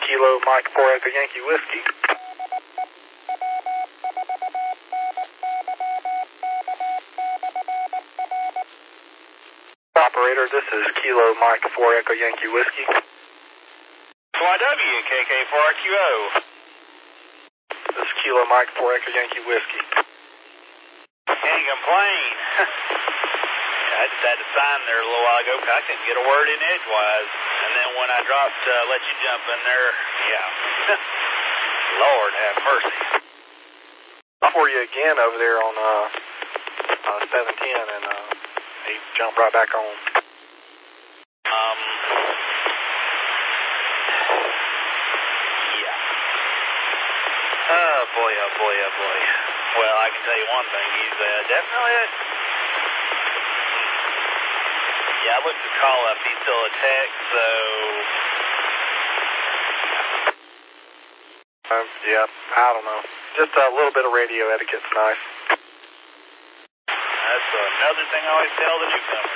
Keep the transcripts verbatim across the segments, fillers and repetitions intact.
Kilo Mike four Echo Yankee Whiskey. Operator, this is Kilo Mike four Echo Yankee Whiskey. Y W, K K four R Q O. This is Kilo Mike four Echo Yankee Whiskey. Can't complain. I just had to sign there a little while ago because I couldn't get a word in edgewise. And then when I dropped uh, let you jump in there, yeah. Lord have mercy. For you again over there on uh, uh, seven ten, and uh, he jumped right back on. Um, yeah. Oh boy, oh boy, oh boy. Well, I can tell you one thing, he's uh, definitely, a, yeah, I looked his call up, he's still a tech, so, Um, yeah, I don't know. Just a little bit of radio etiquette's nice. That's another thing I always tell the newcomers.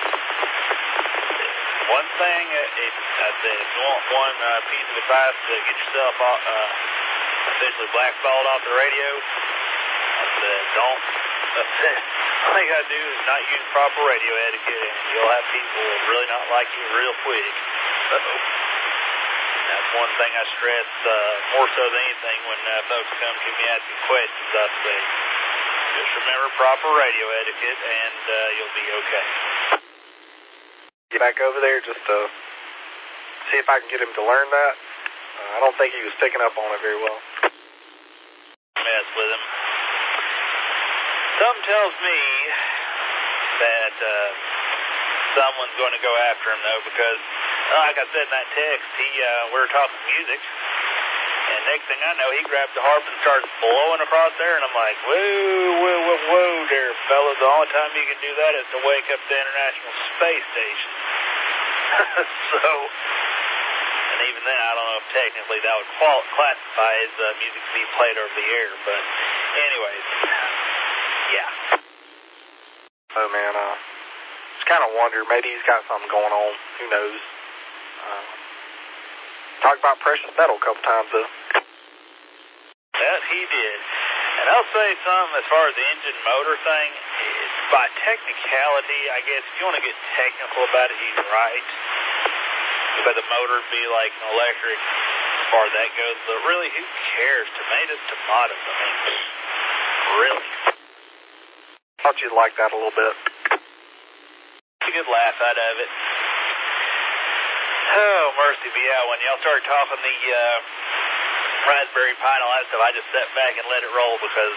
One thing, it, I said, if you want one uh, piece of advice to get yourself uh, officially blackballed off the radio, I said, don't, I said, all you gotta do is not use proper radio etiquette, and you'll have people really not like you real quick. Uh-oh. That's one thing I stress uh, more so than anything when uh, folks come to me asking questions. I say, just remember proper radio etiquette, and uh, you'll be okay. Get back over there just to see if I can get him to learn that. Uh, I don't think he was picking up on it very well. Mess with him. Something tells me that uh, someone's going to go after him, though, because like I said in that text, he uh, we were talking music, and next thing I know, he grabbed the harp and starts blowing across there, and I'm like, whoa, whoa, whoa, whoa there, fella. The only time you can do that is to wake up the International Space Station. So, and even then, I don't know if technically that would qual- classify as uh, music to be played over the air, but anyways, yeah. Oh, man, uh, just kind of wonder, maybe he's got something going on. Who knows? Uh, talked about precious metal a couple times, though. That he did. And I'll say something as far as the engine motor thing. It's by technicality, I guess, if you want to get technical about it, he's right. But the motor would be like an electric as far as that goes. But really, who cares? Tomatoes, tomatoes. I mean, really. Thought you'd like that a little bit. It's a good laugh out of it. Oh, mercy be out. When y'all started talking the uh, Raspberry Pi and all that stuff, I just sat back and let it roll because,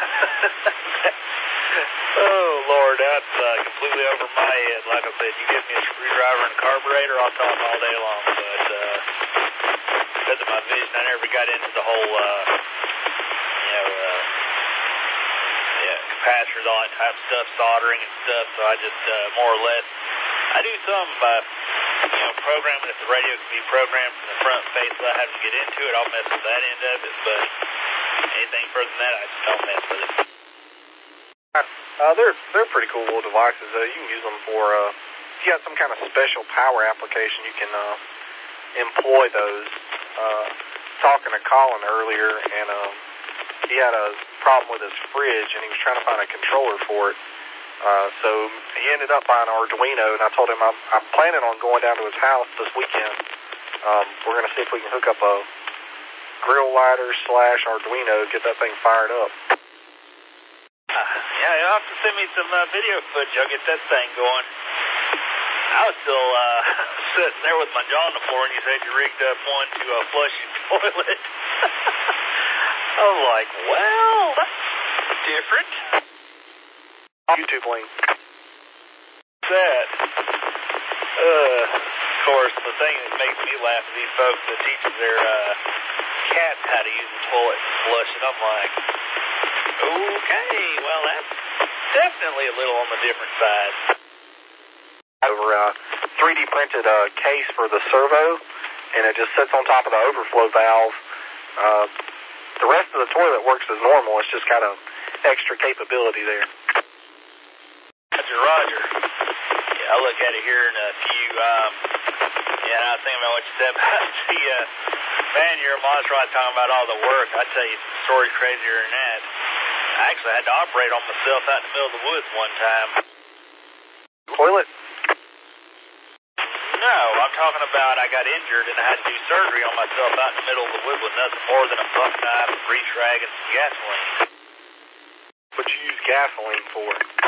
oh, Lord, that's uh, completely over my head. Like I said, you give me a screwdriver and a carburetor, I'll talk all day long. But uh, because of my vision, I never got into the whole, uh, you know, uh, yeah, capacitors, all that type of stuff, soldering and stuff. So I just uh, more or less, I do some, uh, you know, programming. If the radio can be programmed from the front face without having to get into it, I'll mess with that end of it. But anything further than that, I just don't mess with it. Uh, they're they're pretty cool little devices. Uh, you can use them for uh, if you got some kind of special power application, you can uh, employ those. Uh, talking to Colin earlier, and um, he had a problem with his fridge, and he was trying to find a controller for it. Uh, so he ended up buying an Arduino, and I told him I'm, I'm planning on going down to his house this weekend. Um, we're going to see if we can hook up a grill lighter slash Arduino, get that thing fired up. Uh, yeah, you'll have to send me some uh, video footage. I'll get that thing going. I was still uh, sitting there with my jaw on the floor, and you said you rigged up one to uh, flush your toilet. I was like, well, that's different. YouTube link. That. Uh, of course, the thing that makes me laugh is these folks that teach their uh, cats how to use the toilet and flush it. I'm like, okay, well, that's definitely a little on the different side. Over a three D printed uh, case for the servo, and it just sits on top of the overflow valve. Uh, the rest of the toilet works as normal. It's just got a extra capability there. Roger, Roger. Yeah, I'll look at it here in a few. Um, yeah, I was thinking about what you said about the uh, Man, you're a monster. I'm talking about all the work. I tell you some stories crazier than that. I actually had to operate on myself out in the middle of the woods one time. Toilet? No, I'm talking about I got injured and I had to do surgery on myself out in the middle of the woods with nothing more than a buck knife, a grease rag, and some gasoline. What'd you use gasoline for?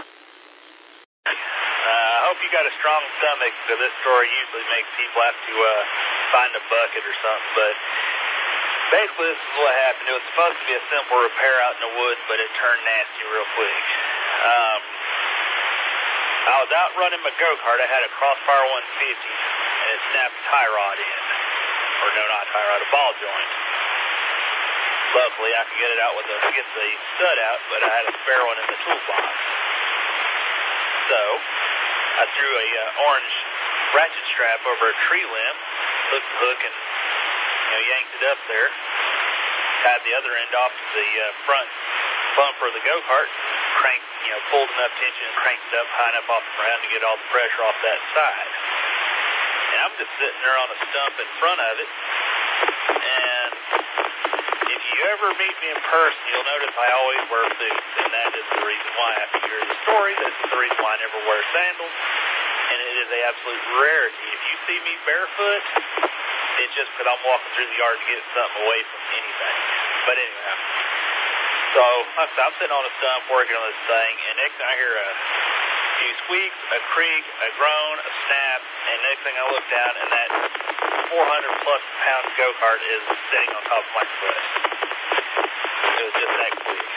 Uh, I hope you got a strong stomach, because this story usually makes people have to uh, find a bucket or something, but basically this is what happened. It was supposed to be a simple repair out in the woods, but it turned nasty real quick. Um, I was out running my go-kart. I had a Crossfire one fifty, and it snapped a tie rod in. Or no, not a tie rod, a ball joint. Luckily, I could get it out with a, get the stud out, but I had a spare one in the toolbox. So, I threw a uh, orange ratchet strap over a tree limb, hooked the hook, and you know, yanked it up there. Tied the other end off to the uh, front bumper of the go-kart, cranked, you know, pulled enough tension and cranked it up high enough off the ground to get all the pressure off that side. And I'm just sitting there on a stump in front of it, and if you ever meet me in person, you'll notice I always wear boots, and that is the reason why. After you hear the story, that's the reason why I never wear sandals, and it is an absolute rarity. If you see me barefoot, it's just because I'm walking through the yard to get something away from anything. But anyhow, so like I said, I'm sitting on a stump working on this thing, and next thing I hear a few squeaks, a creak, a groan, a snap, and next thing I look down, and that four hundred plus pound go-kart is sitting on top of my foot. It was just that quick.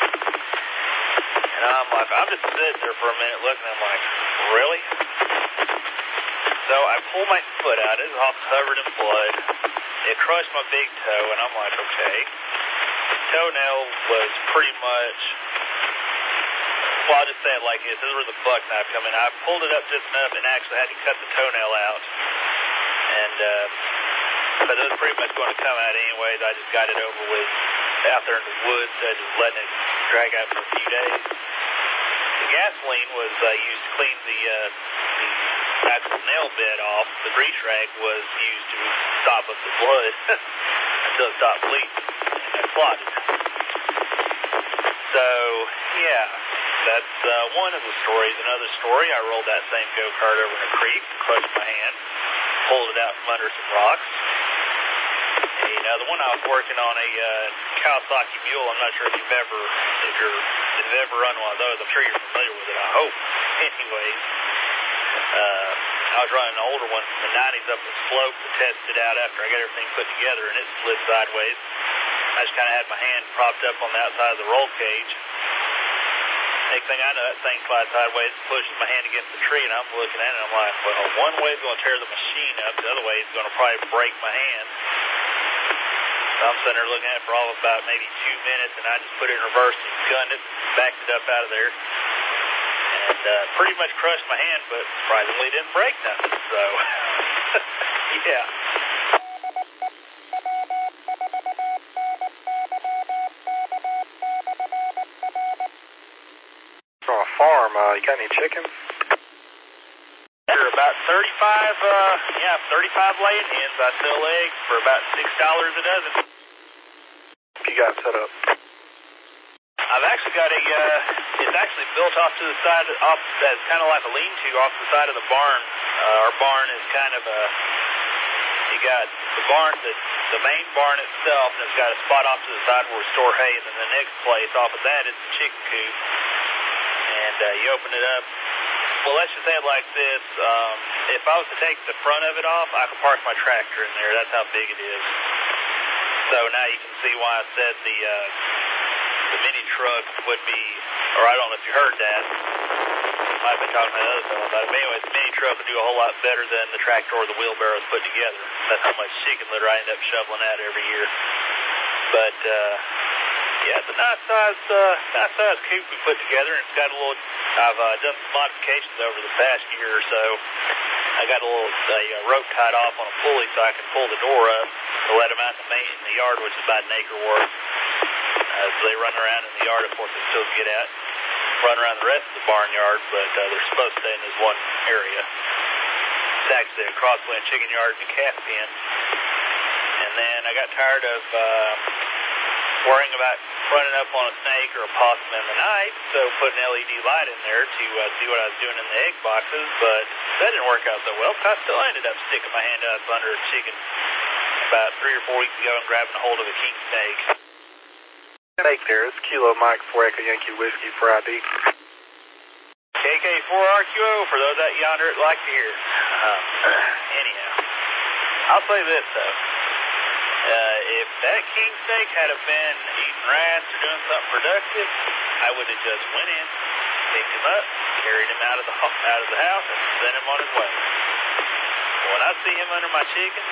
And I'm like, I'm just sitting there for a minute looking, and I'm like, really? So I pull my foot out. It was all covered in blood. It crushed my big toe, and I'm like, okay. The toenail was pretty much, well, I'll just say it like this. This is where the buck knife come in. I pulled it up just enough and actually had to cut the toenail out. And, uh, but it was pretty much going to come out anyways. I just got it over with out there in the woods, uh, just letting it drag out for a few days. The gasoline was uh, used to clean the, uh, the actual nail bed off. The grease rag was used to stop up the blood until it stopped bleeding and clotted. So, yeah, that's uh, one of the stories. Another story, I rolled that same go-kart over in a creek, crushed my hand, pulled it out from under some rocks. And another one, I was working on a uh, Kawasaki Mule. I'm not sure if you've ever, if you're, if you've ever run one of those. I'm sure you're familiar with it, I hope. Anyways, uh, I was running an older one from the nineties up the slope to test it out after I got everything put together, and it slid sideways. I just kind of had my hand propped up on the outside of the roll cage. Next thing I know, that thing slides sideways, pushes my hand against the tree, and I'm looking at it, and I'm like, well, one way is going to tear the machine up, the other way is going to probably break my hand. So I'm sitting there looking at it for all of about maybe two minutes, and I just put it in reverse and gunned it, backed it up out of there, and uh, pretty much crushed my hand, but surprisingly didn't break nothing. So, yeah. From a farm, uh, you got any chickens? They're about thirty-five, uh, yeah, thirty-five laying hens. I sell eggs for about six dollars a dozen. You got set up? I've actually got a, uh, it's actually built off to the side, off, that's kind of like a lean-to off the side of the barn. Uh, our barn is kind of a, you got the barn, the, the main barn itself, and it's got a spot off to the side where we store hay, and then the next place off of that is the chicken coop. And uh, you open it up. Well, let's just say it like this. Um, if I was to take the front of it off, I could park my tractor in there. That's how big it is. So now you can see why I said the uh, the mini truck would be, or I don't know if you heard that. I've been talking to the other fellow about it. But anyway, the mini truck would do a whole lot better than the tractor or the wheelbarrows put together. That's how much chicken litter I end up shoveling out every year. But, uh, yeah, it's a nice size, uh, nice size coop we put together, and it's got a little, I've uh, done some modifications over the past year or so. I got a little a, a rope tied off on a pulley so I can pull the door up to let them out in the, main, in the yard, which is about an acre worth. Uh, so they run around in the yard, of course, they still get out, run around the rest of the barnyard, but uh, they're supposed to stay in this one area. It's actually a cross between a chicken yard and a calf pen. And And then I got tired of uh, worrying about running up on a snake or a possum in the night, so put an L E D light in there to uh, see what I was doing in the egg boxes, but that didn't work out so well, because I still ended up sticking my hand up under a chicken about three or four weeks ago and grabbing a hold of a king snake. Snake there, it's Kilo Mike four Echo Yankee Whiskey for I D. K K four R Q O for those out yonder that like to hear. Um, anyhow, I'll say this though. Uh, if that king snake had have been eating rats or doing something productive, I would have just went in, picked him up, carried him out of the out of the house, and sent him on his way. When I see him under my chicken,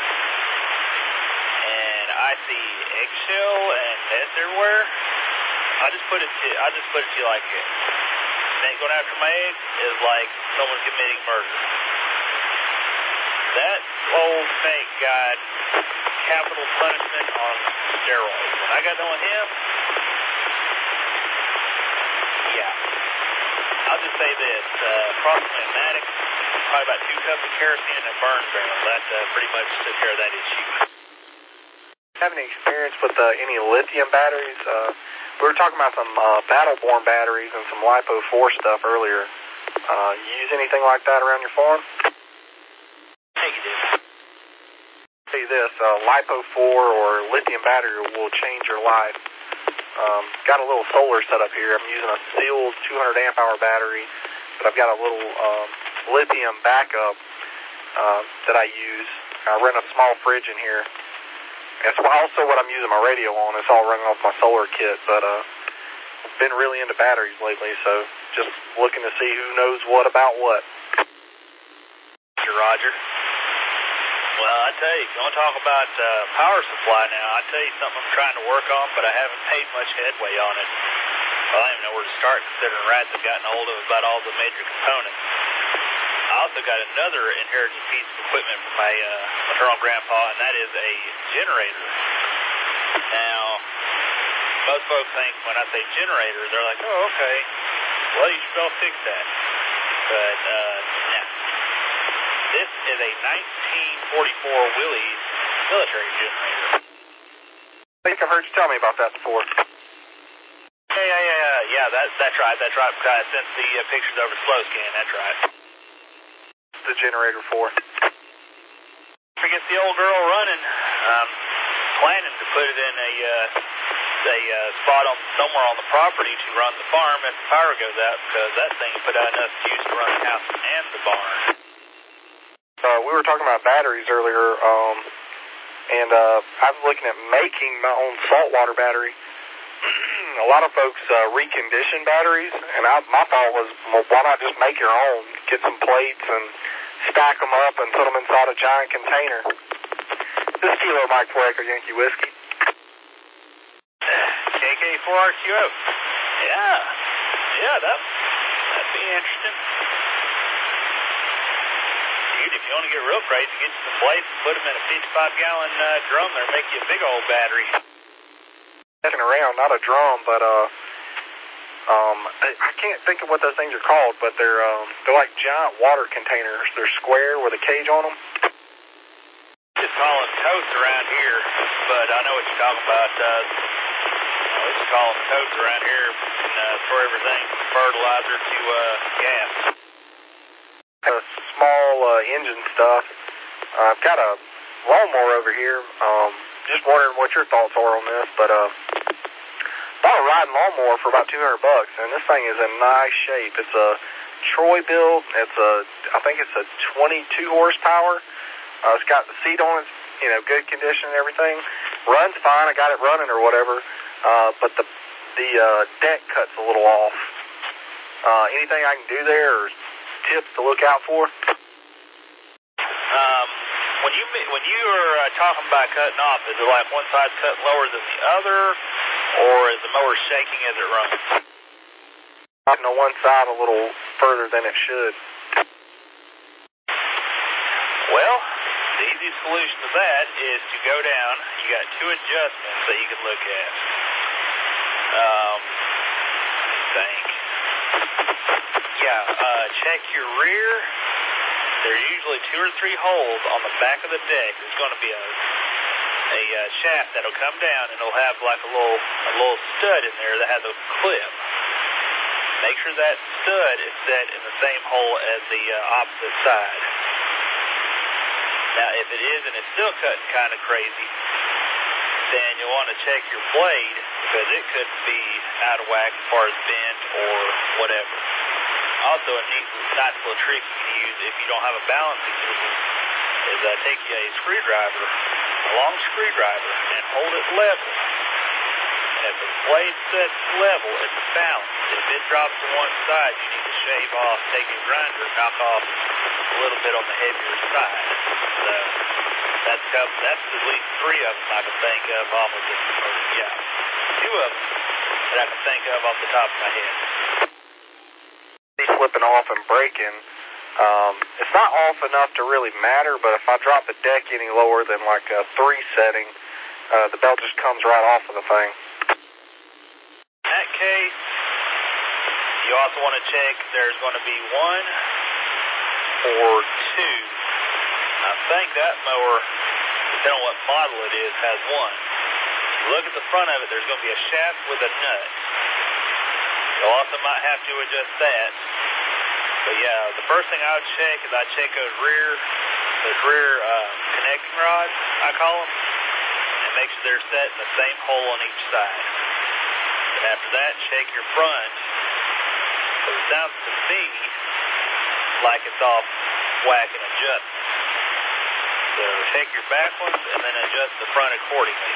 and I see eggshell and mess everywhere, I just put it to I just put it to you like this. Snake going after my eggs is like someone committing murder. That old snake got capital punishment on steroids. When I got done with him, yeah. I'll just say this, uh, approximately a Matic, probably about two cups of kerosene and a burn barrel. That uh, pretty much took care of that issue. Have any experience with uh, any lithium batteries? Uh, we were talking about some uh, Battleborn batteries and some Lipo four stuff earlier. Uh, you use anything like that around your farm? Negative. See this, uh, Lipo four or lithium battery will change your life. Um, got a little solar setup here. I'm using a sealed two hundred amp hour battery, but I've got a little um, lithium backup uh, that I use. I run a small fridge in here. That's also what I'm using my radio on. It's all running off my solar kit, but uh, been really into batteries lately, so just looking to see who knows what about what. Roger. Well, I tell you, if you want to talk about uh, power supply now, I tell you something I'm trying to work on, but I haven't made much headway on it. Well, I don't even know where to start, considering rats have gotten a hold of about all the major components. I also got another inherited piece of equipment from my uh, maternal grandpa, and that is a generator. Now, most folks think when I say generator, they're like, oh, okay, well, you should well fix that. But, uh, no. This is a nineteen forty-four Willys military generator. I think I've heard you tell me about that before. Yeah, yeah, yeah, yeah, yeah, that, that's right, that's right, because I sent the uh, pictures over to Slow Scan, that's right. The generator for? If we get the old girl running, I'm planning to put it in a, uh, a uh, spot on somewhere on the property to run the farm if the power goes out, because that thing put out enough juice to run the house and the barn. Uh, we were talking about batteries earlier, um, and uh, I was looking at making my own saltwater battery. A lot of folks uh, recondition batteries, and I, my thought was, well, why not just make your own? Get some plates and stack them up and put them inside a giant container. This is Kilo Mike four Echo Yankee Whiskey. K K four R Q O. Yeah, yeah, that, that'd be interesting. Dude, if you want to get real crazy, get you some plates and put them in a fifty-five gallon uh, drum there, make you a big old battery. Messing around, not a drum, but uh, um, I, I can't think of what those things are called, but they're um, they're like giant water containers. They're square with a cage on them. Just call them totes around here, but I know what you're talking about. Uh, we just call them totes around here and uh, store everything from fertilizer to uh, gas. Uh, small uh, engine stuff. Uh, I've got a lawnmower over here. Um, just wondering what your thoughts are on this, but uh, bought a riding lawnmower for about two hundred bucks, and this thing is in nice shape. It's a Troy build. It's a, I think it's a twenty-two horsepower. Uh, it's got the seat on it, you know, good condition and everything. Runs fine. I got it running or whatever, uh, but the the uh, deck cuts a little off. Uh, anything I can do there, or tips to look out for? Um, when you when you are uh, talking about cutting off, is it like one side cut lower than the other, or is the mower shaking as it runs? On the one side a little further than it should. Well, the easy solution to that is to go down. You got two adjustments that you can look at. Um, let me think. Yeah, uh, check your rear. There are usually two or three holes on the back of the deck. There's going to be a, a uh, shaft that'll come down and it'll have like a little a little stud in there that has a clip. Make sure that stud is set in the same hole as the uh, opposite side. Now, if it is and it's still cutting kind of crazy, then you'll want to check your blade because it could be out of whack as far as bent or whatever. Also, a neat, nice little trick you can use if you don't have a balancing tool is uh, take a screwdriver, a long screwdriver, and hold it level. And if the blade sets level, it's balanced. If it drops to one side, you need to shave off, take a grinder, knock off a little bit on the heavier side. So that's couple, that's at least three of them I can think of off of the, or yeah, two of them that I can think of off the top of my head. He's slipping off and breaking. Um, it's not off enough to really matter, but if I drop the deck any lower than like a three setting, uh, the belt just comes right off of the thing. In that case, you also want to check there's going to be one or two. I think that mower, depending on what model it is, has one. If you look at the front of it, there's going to be a shaft with a nut. You also might have to adjust that. But yeah, the first thing I would check is I'd check those rear, those rear uh, connecting rods, I call them, and make sure they're set in the same hole on each side. And after that, check your front. So it sounds to me like it's off whack and adjustment. So check your back ones and then adjust the front accordingly.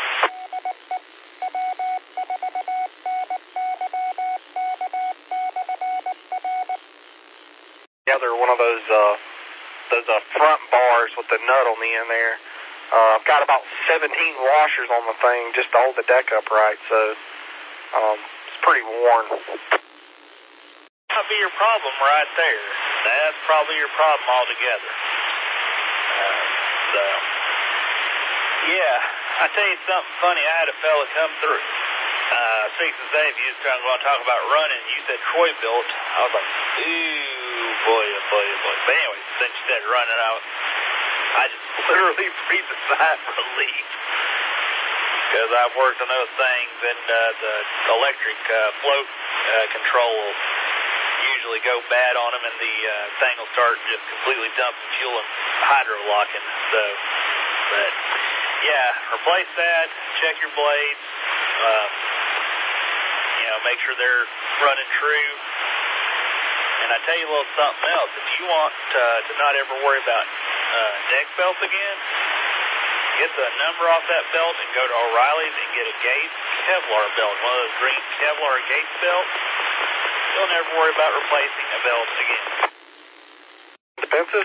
Yeah, they're one of those uh, those uh, front bars with the nut on the end there. Uh, I've got about seventeen washers on the thing just to hold the deck upright, so um, it's pretty worn. That might be your problem right there. That's probably your problem altogether. Uh, so, yeah, I tell you something funny. I had a fella come through. Uh, speaking of Dave, you was going to talk about running. You said Troy built. I was like, ooh, boy, oh boy, oh boy. But anyway, since you said running, I, was, I just literally breathed a sigh of relief. Because I've worked on those things, and uh, the electric uh, float uh, control will usually go bad on them, and the uh, thing will start just completely dumping fuel and hydro-locking. So, but, yeah, replace that, check your blades. Um, You know, make sure they're running true. And I tell you a little something else. If you want uh, to not ever worry about uh, deck belts again, get the number off that belt and go to O'Reilly's and get a Gates Kevlar belt, one of those green Kevlar Gates belts. You'll never worry about replacing a belt again. Expensive?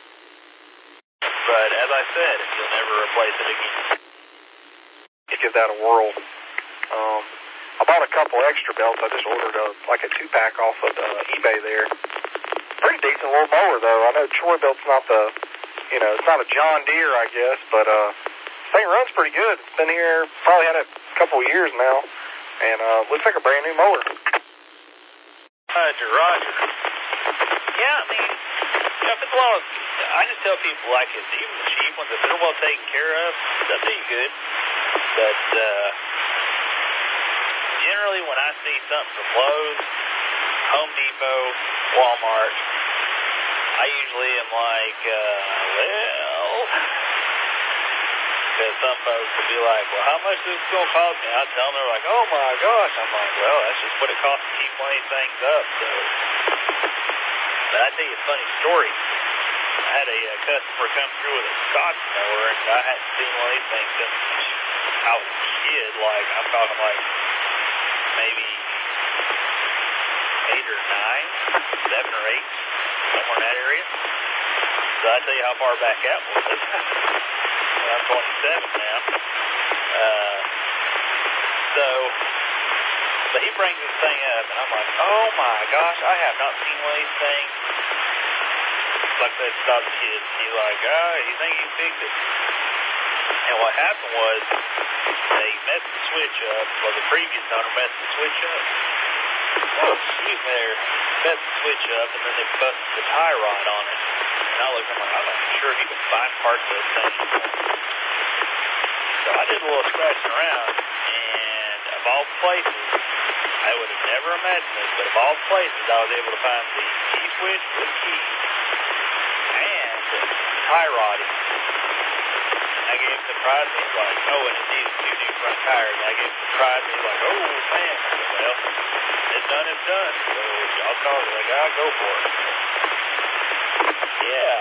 But as I said, you'll never replace it again. You give that a whirl. Um, I bought a couple extra belts. I just ordered a, like a two-pack off of uh, eBay there. Pretty decent little mower, though. I know Troy belt's not the, you know, it's not a John Deere, I guess, but uh, this thing runs pretty good. It's been here, probably had it a couple of years now, and uh, looks like a brand new mower. Roger, Roger. Yeah, I mean, you know, if it's well, I just tell people like it's even the cheap ones, if they're well taken care of, they'll do you good. But, uh, generally, when I see something from Lowe's, Home Depot, Walmart, I usually am like, uh, well, because some folks will be like, well, how much is this going to cost me? I tell them, they're like, oh my gosh. I'm like, well, that's just what it costs to keep one of these things up. So, but I tell you a funny story. I had a, a customer come through with a Scotch mower, and I hadn't seen one of these things since I was a kid. Like, I'm talking like, maybe eight or nine, seven or eight, somewhere in that area. So I tell you how far back that was. I'm twenty-seven now. Uh, so, but he brings this thing up, and I'm like, oh my gosh, I have not seen one of these things. Like I said, stop the kid. He's like, oh, you think you can fix it? And what happened was, they messed the switch up, or the previous owner messed the switch up. Oh, excuse me there. Messed the switch up, and then they busted the tie rod on it. And I looked, I'm like, I'm not sure if you can find parts of this thing. So I did a little scratching around, and of all places, I would have never imagined this, but of all places, I was able to find the key switch with keys and tie rodding. I gave him the prize, and he's like, oh, and it needed two new front tires. I gave him the prize, and he's like, oh, man. I said, well, it's done, it's done. So y'all call it like, I'll go for it. Yeah.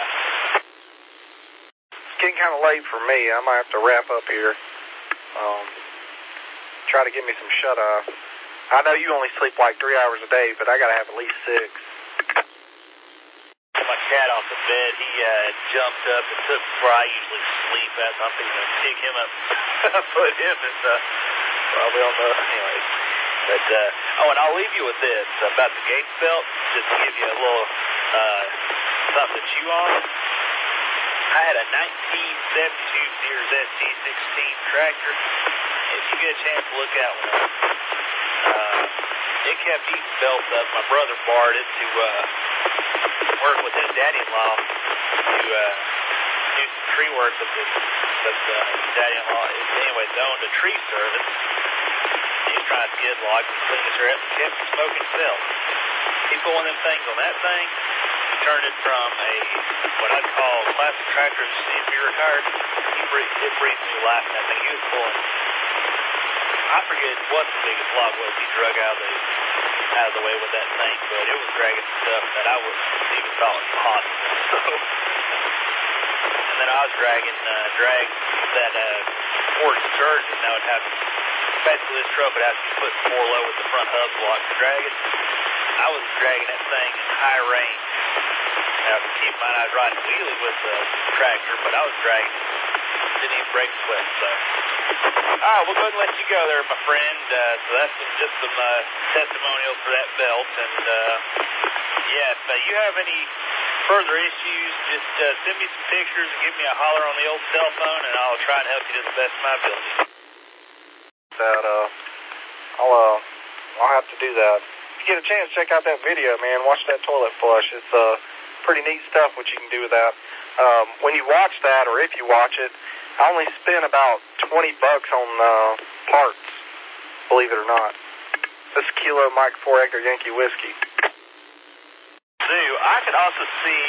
It's getting kind of late for me. I might have to wrap up here. Um, try to get me some shut-eye. I know you only sleep like three hours a day, but I got to have at least six. My cat off the bed, he uh, jumped up and took where I usually sleep at. So I'm thinking to pick him up, put him in the, probably on the, anyways. But, uh, oh, and I'll leave you with this about the Gates belt, just to give you a little uh, something to chew on. I had a nineteen seventy-two Sears S T sixteen tractor. If you get a chance to look at one, uh, it kept eating belts up. My brother borrowed it to uh, work with his daddy-in-law to uh, do some tree work with his, with, uh, his daddy-in-law. Anyways, owned a tree service. He was trying to skid logs and clean his hair up and kept smoking himself. He put one of them things on that thing, turned it from a, what I'd call classic tractor to see if he retired. He breathed, it breathed new life in that thing. He was pulling, I forget what the biggest log was he drug out of the, out of the way with that thing, but it was dragging stuff that I wouldn't even thought was possible. So, and then I was dragging, uh, drag that, uh, Ford Sturgeon, and I would have, basically this truck would have to be put four low with the front hub block to drag it. I was dragging that thing in high range. Now, keep in mind, I was riding wheelie with the tractor, but I was dragging it. Didn't even break sweat, so. All right, we'll go ahead and let you go there, my friend. Uh, so that's some, just some uh, testimonials for that belt. And, uh, yeah, if uh, you have any further issues, just uh, send me some pictures and give me a holler on the old cell phone, and I'll try and help you to the best of my ability. That, uh, I'll, uh, I'll have to do that. If you get a chance, check out that video, man. Watch that toilet flush. It's, uh, pretty neat stuff what you can do with that. Um, when you watch that, or if you watch it, I only spent about twenty bucks on, uh, parts, believe it or not. This is Kilo Mike four Acre Yankee Whiskey. So, I could also see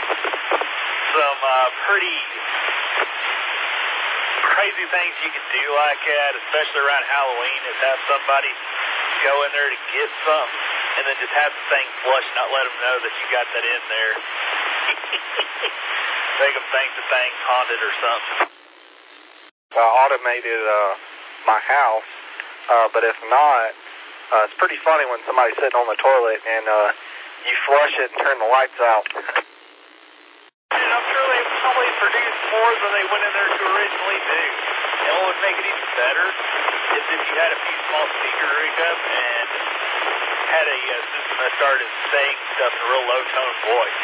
some, uh, pretty crazy things you can do like that, especially around Halloween, is have somebody go in there to get something and then just have the thing flush, not let them know that you got that in there. Make them think the thing's haunted or something. I automated uh, my house, uh, but if not, uh, it's pretty funny when somebody's sitting on the toilet and uh, you flush it and turn the lights out. And I'm sure they probably produced more than they went in there to originally do. And what would make it even better is if you had a few small speakers rig up and had a uh, system that started saying stuff in a real low-tone voice.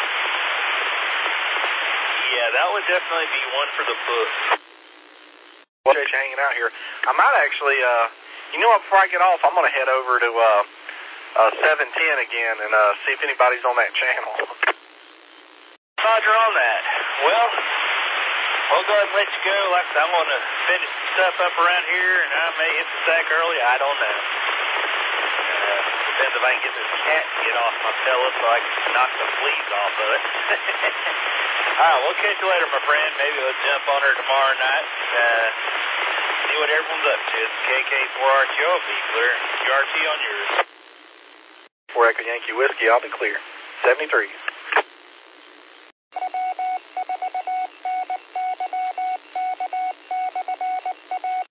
Yeah, that would definitely be one for the book. Well, just hanging out here. I might actually, uh, you know what, before I get off, I'm going to head over to uh, uh, seven ten again and uh, see if anybody's on that channel. Roger on that. Well, we'll go ahead and let you go. Like I said, I'm going to finish some stuff up around here, and I may hit the sack early. I don't know. Uh, depends if I can get this cat to get off my pellet so I can knock the fleas off of it. All right, we'll catch you later, my friend. Maybe we'll jump on her tomorrow night and uh, see what everyone's up to. It's K K four R T O. I'll be clear. Q R T on yours. four Acre Yankee Whiskey, I'll be clear. seventy-three.